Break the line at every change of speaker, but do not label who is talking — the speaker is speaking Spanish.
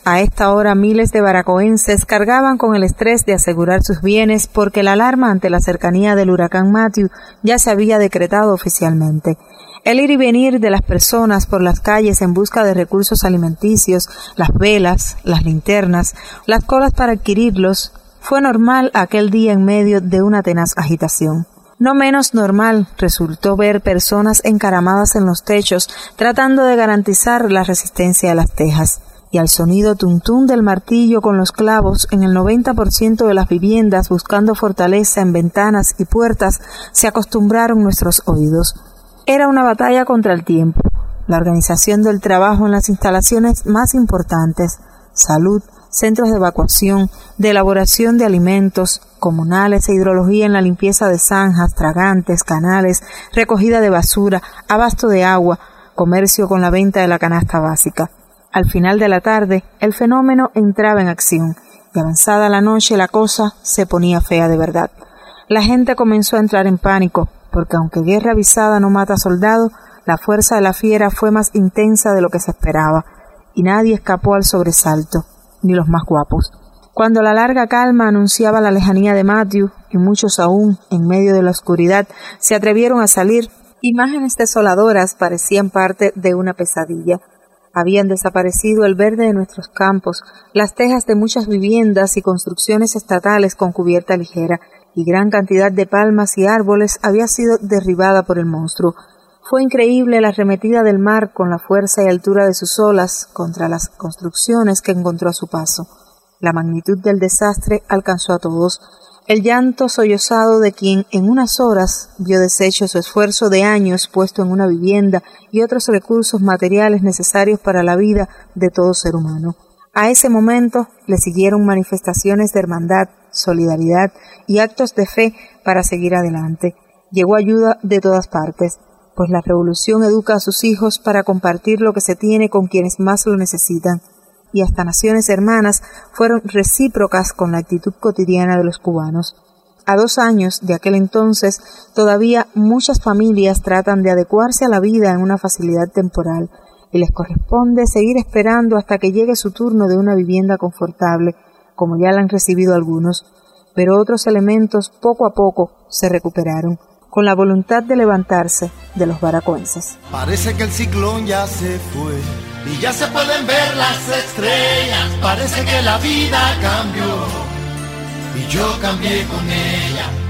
A esta hora miles de baracoenses cargaban con el estrés de asegurar sus bienes porque la alarma ante la cercanía del huracán Matthew ya se había decretado oficialmente. El ir y venir de las personas por las calles en busca de recursos alimenticios, las velas, las linternas, las colas para adquirirlos, fue normal aquel día en medio de una tenaz agitación. No menos normal resultó ver personas encaramadas en los techos tratando de garantizar la resistencia a las tejas. Y al sonido tuntún del martillo con los clavos en el 90% de las viviendas buscando fortaleza en ventanas y puertas se acostumbraron nuestros oídos. Era una batalla contra el tiempo, la organización del trabajo en las instalaciones más importantes, salud, centros de evacuación, de elaboración de alimentos, comunales e hidrología en la limpieza de zanjas, tragantes, canales, recogida de basura, abasto de agua, comercio con la venta de la canasta básica. Al final de la tarde, el fenómeno entraba en acción y avanzada la noche la cosa se ponía fea de verdad. La gente comenzó a entrar en pánico, porque aunque guerra avisada no mata soldado, la fuerza de la fiera fue más intensa de lo que se esperaba, y nadie escapó al sobresalto, ni los más guapos. Cuando la larga calma anunciaba la lejanía de Matthew, y muchos aún, en medio de la oscuridad, se atrevieron a salir, imágenes desoladoras parecían parte de una pesadilla. Habían desaparecido el verde de nuestros campos, las tejas de muchas viviendas y construcciones estatales con cubierta ligera, y gran cantidad de palmas y árboles había sido derribada por el monstruo. Fue increíble la arremetida del mar con la fuerza y altura de sus olas contra las construcciones que encontró a su paso. La magnitud del desastre alcanzó a todos. El llanto sollozado de quien en unas horas vio deshecho su esfuerzo de años puesto en una vivienda y otros recursos materiales necesarios para la vida de todo ser humano. A ese momento le siguieron manifestaciones de hermandad, solidaridad y actos de fe para seguir adelante. Llegó ayuda de todas partes, pues la revolución educa a sus hijos para compartir lo que se tiene con quienes más lo necesitan. Y hasta naciones hermanas fueron recíprocas con la actitud cotidiana de los cubanos. A 2 años de aquel entonces, todavía muchas familias tratan de adecuarse a la vida en una facilidad temporal, y les corresponde seguir esperando hasta que llegue su turno de una vivienda confortable, como ya la han recibido algunos, pero otros elementos poco a poco se recuperaron, con la voluntad de levantarse de los baracoenses.
Parece que el ciclón ya se fue y ya se pueden ver las estrellas. Parece que la vida cambió y yo cambié con ella.